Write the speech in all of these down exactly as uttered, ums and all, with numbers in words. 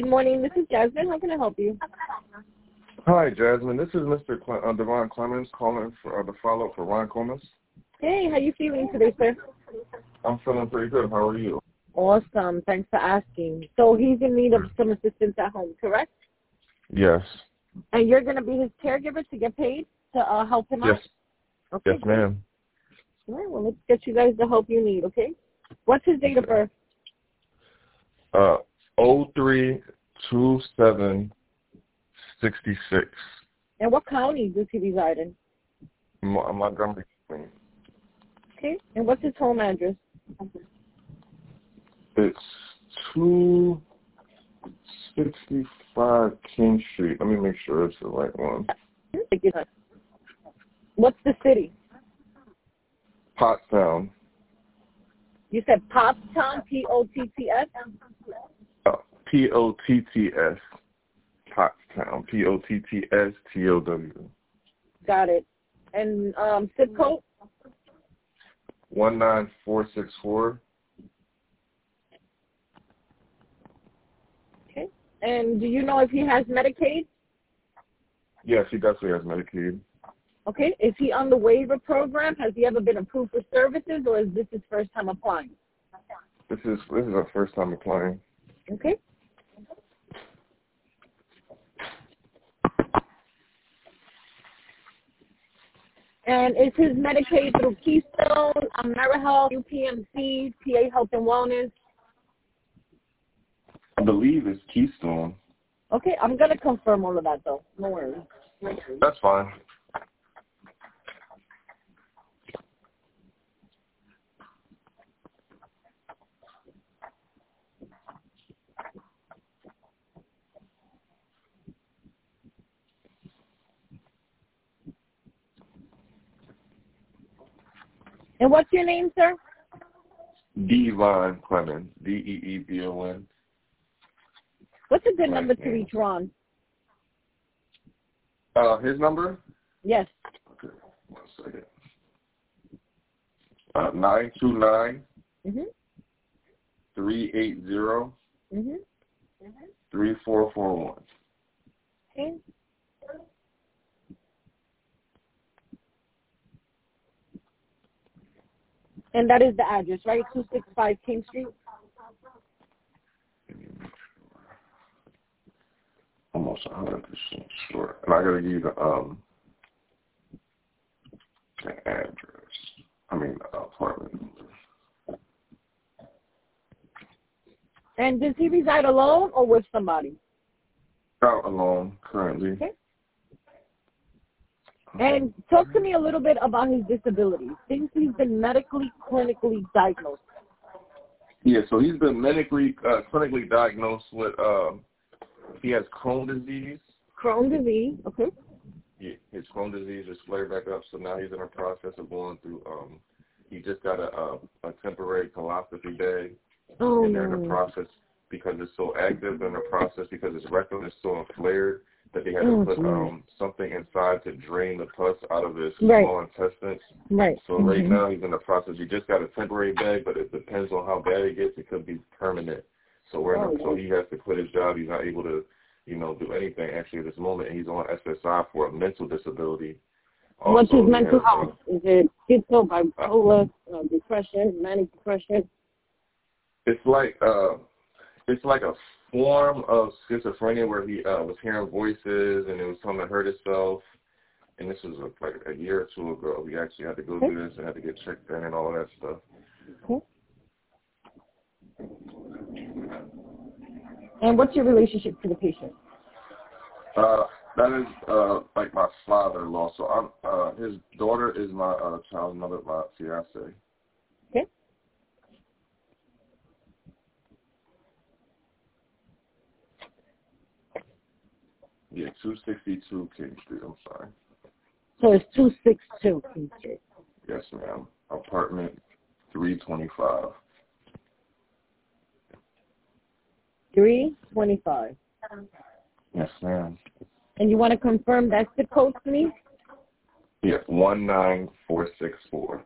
Good morning. This is Jasmine. How can I help you? Hi, Jasmine. This is Mister Cle- uh, Devon Clemens calling for uh, the follow-up for Ron Comas. Hey, how you feeling today, sir? I'm feeling pretty good. How are you? Awesome. Thanks for asking. So he's in need of some assistance at home, correct? Yes. And you're going to be his caregiver to get paid to uh, help him Yes. out? Okay. Yes, ma'am. All right, well, let's get you guys the help you need, okay? What's his date of birth? Uh, oh three two seven sixty-six. And what county does he reside in? Mo- Montgomery. Okay. And what's his home address? It's two sixty-five King Street. Let me make sure it's the right one. What's the city? Pottstown. You said Pottstown, P O T T S? Uh, P O T T S. Pottstown. P O T T S T O W. Got it. And um, zip code? one nine four six four. Okay. And do you know if he has Medicaid? Yes, he definitely has Medicaid. Okay. Is he on the waiver program? Has he ever been approved for services, or is this his first time applying? This is this is our first time applying. Okay. And is his Medicaid through Keystone, AmeriHealth, U P M C, P A Health and Wellness? I believe it's Keystone. Okay, I'm going to confirm all of that, though. No worries. That's fine. And what's your name, sir? Devon Clemens. D E E B O N. What's a good number to reach Ron? Uh, his number? Yes. Okay, one second. Uh, nine two nine Mhm. three eight zero Mhm. three four four one. Okay. And that is the address, right? Two six five King Street. Almost a hundred percent sure. And I gotta give you the um the address. I mean the apartment number. And does he reside alone or with somebody? Out alone currently. Okay. And talk to me a little bit about his disability. Things he's been medically, clinically diagnosed. Yeah, so he's been medically, uh, clinically diagnosed with, uh, he has Crohn's disease. Crohn's disease, okay. Yeah, his Crohn's disease just flared back up, so now he's in a process of going through, um, he just got a, a, a temporary coloscopy bag. Oh, and they're in the no. process, because it's so active, they're in the process because his rectum is so inflamed that they had Oh, to put geez. um something inside to drain the pus out of his Right. small intestines. Right. So Mm-hmm. right now he's in the process. He just got a temporary bag, but it depends on how bad it gets. It could be permanent. So we're in Oh, the, so he has to quit his job. He's not able to, you know, do anything actually at this moment. And he's on S S I for a mental disability. Also, What's his he mental has, health? uh, Is it schizo, bipolar, uh, depression, manic depression? It's like uh, it's like a form of schizophrenia where he uh, was hearing voices and it was telling him to hurt himself. And this was a, like a year or two ago. We actually had to go Okay. through this and had to get checked in and all of that stuff. Okay. And what's your relationship to the patient? Uh, that is uh, like my father-in-law. So I'm uh, his daughter is my uh, child's mother, my fiance. Okay. Yeah, two sixty-two King Street. I'm sorry. So it's two six two King Street. Yes, ma'am. Apartment three twenty-five. three twenty-five. Yes, ma'am. And you want to confirm that zip code to me? Yeah, one nine four six four.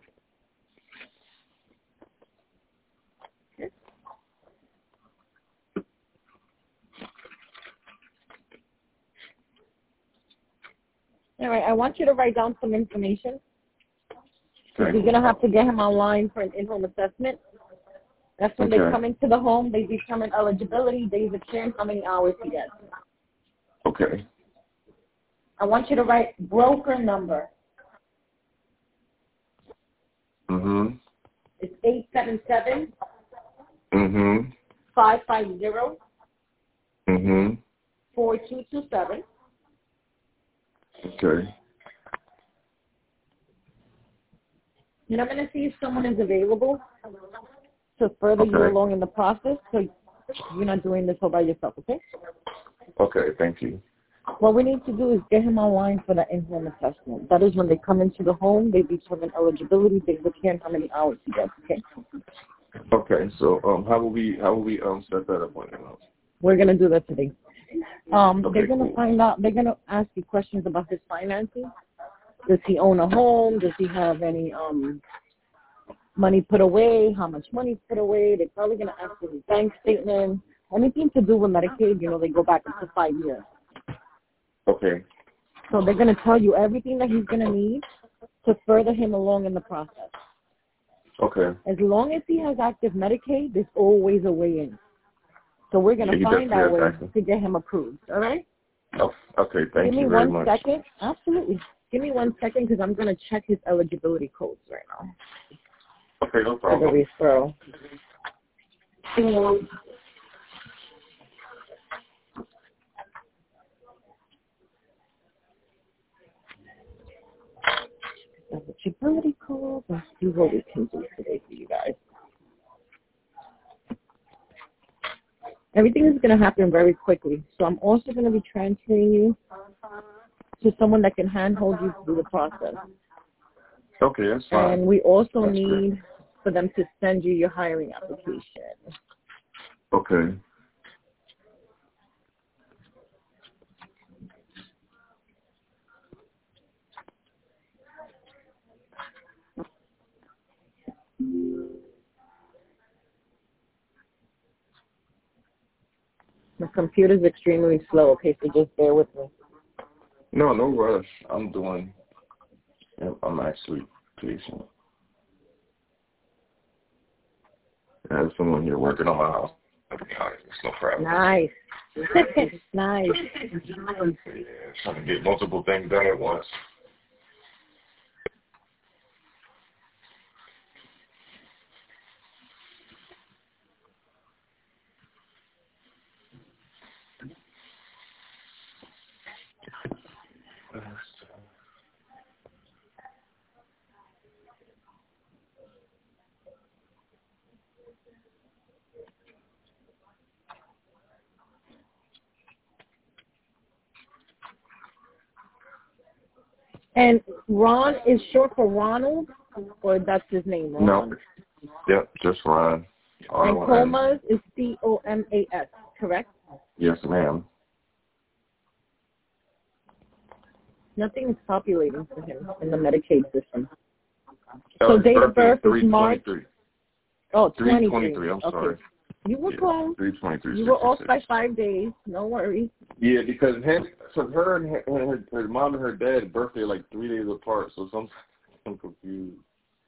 All right, I want you to write down some information. Okay. You're going to have to get him online for an in-home assessment. That's when Okay. they come into the home, they determine eligibility, days of care, and how many hours he gets. Okay. I want you to write broker number. Mm-hmm. It's eight seven seven, Mm-hmm. five five zero, Mm-hmm. four two two seven. Okay. And I'm going to see if someone is available to further Okay. you along in the process, so you're not doing this all by yourself, okay? Okay, thank you. What we need to do is get him online for the in-home assessment. That is when they come into the home, they determine eligibility, they look here and how many hours he gets, okay? Okay, so um, how will we how will we um set that appointment up? We're going to do that today. Um, Okay, they're going to cool. find out, they're going to ask you questions about his finances. Does he own a home? Does he have any um money put away? How much money put away? They're probably going to ask for his bank statement. Anything to do with Medicaid, you know, they go back up to five years. Okay. So they're going to tell you everything that he's going to need to further him along in the process. Okay. As long as he has active Medicaid, there's always a way in. So we're going to Yeah, he find our definitely way has access. to get him approved, all right? Oh, okay, thank Give me you very one much. second. Absolutely. Give me one second because I'm going to check his eligibility codes right now Okay, no for the problem. referral. Eligibility code. Let's see what we can do today for you guys. Everything is going to happen very quickly. So I'm also going to be transferring you to someone that can handhold you through the process. Okay, that's fine. And we also That's need great. for them to send you your hiring application. Okay. My computer's extremely slow, okay, so just bear with me. No, no rush. I'm doing. I'm actually patient. I have someone here working on my house. It's no problem. Nice. Nice. Yeah, trying to get multiple things done at once. And Ron is short for Ronald, or that's his name, Ron? No. Yep, just Ron. And Comas is C O M A S, correct? Yes, ma'am. Nothing is populating for him in the Medicaid system. Oh, So his date of birth birthday is March. Oh, three twenty-three. twenty-three, I'm Okay. sorry. You were Yeah, close. three twenty-three. You were off by five days. No worries. Yeah, because him, so her and her, her, her mom and her dad birthday are like three days apart, so sometimes I'm confused.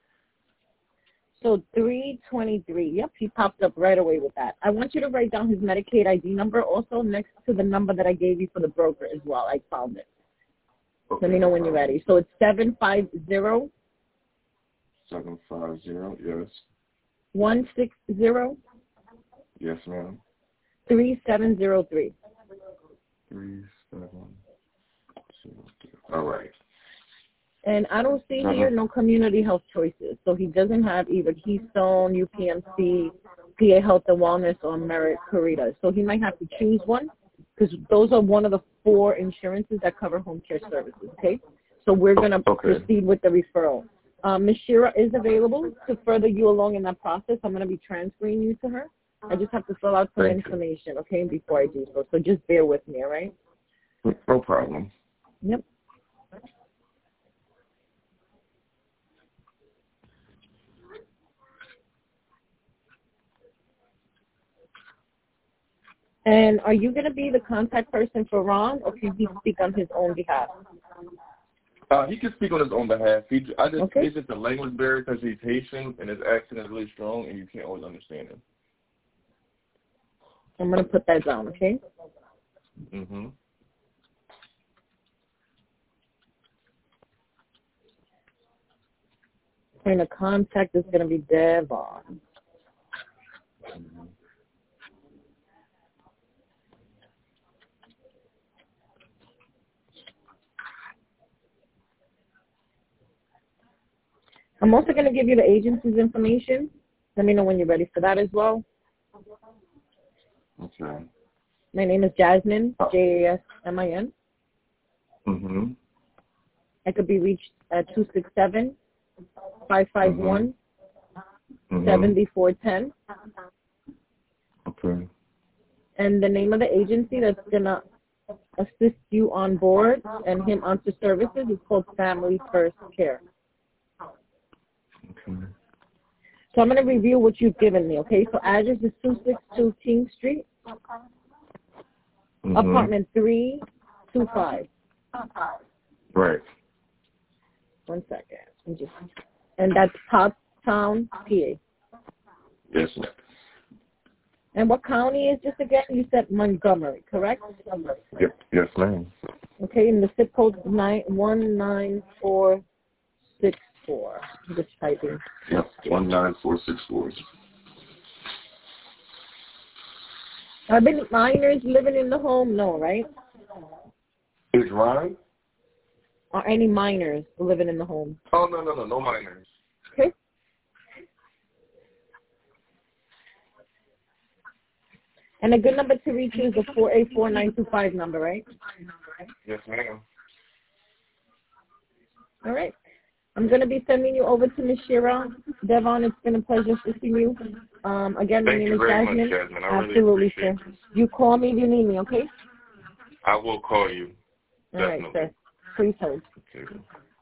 So three twenty-three. Yep, he popped up right away with that. I want you to write down his Medicaid I D number also next to the number that I gave you for the broker as well. I found it. Okay. Let me know when you're ready. So it's seven five zero. seven five zero, yes. one six zero. Yes, ma'am. three seven zero three. three seven zero three. All right. And I don't see Uh-huh. here no community health choices. So he doesn't have either Keystone, U P M C, P A Health and Wellness, or Merit Corita. So he might have to choose one because those are one of the four insurances that cover home care services, okay? So we're going to Okay. proceed with the referral. Um, Miz Shira is available to further you along in that process. I'm going to be transferring you to her. I just have to fill out some Thank information, you. okay, before I do so. So just bear with me, all right? No problem. Yep. And are you going to be the contact person for Ron, or can he speak on his own behalf? Uh, he can speak on his own behalf. He, I just, Okay. it's just a language barrier because he's Haitian and his accent is really strong and you can't always understand him. I'm going to put that down, okay? Mm-hmm. And the contact is going to be Devon. Mm-hmm. I'm also going to give you the agency's information. Let me know when you're ready for that as well. Okay. My name is Jasmine, J A S M I N. Mm-hmm. I could be reached at two six seven, five five one, seven four one zero. Okay. And the name of the agency that's going to assist you on board and him onto services is called Family First Care. Okay. So I'm going to review what you've given me, okay? So address is two sixty-two King Street, Mm-hmm. apartment three two five. Right. One second. I'm just, and that's Pottstown, P A. Yes, ma'am. And what county is this again? You said Montgomery, correct? Yep. Yes, ma'am. Okay, and the zip code is nine one nine four six four. I'm just typing. Yep. One nine four six four. Are there any minors living in the home? No, right? Is Ron? Are any minors living in the home? Oh, no, no, no. No minors. Okay. And a good number to reach you is the four eight four nine two five number, right? Yes, ma'am. All right. I'm going to be sending you over to Miz Shira. Devon, it's been a pleasure assisting you. Um, again, my Thank name you is very Jasmine. much, Jasmine. I really Absolutely, appreciate sir. it. You call me if you need me, okay? I will call you. All right, Definitely. sir. Please hold. Okay.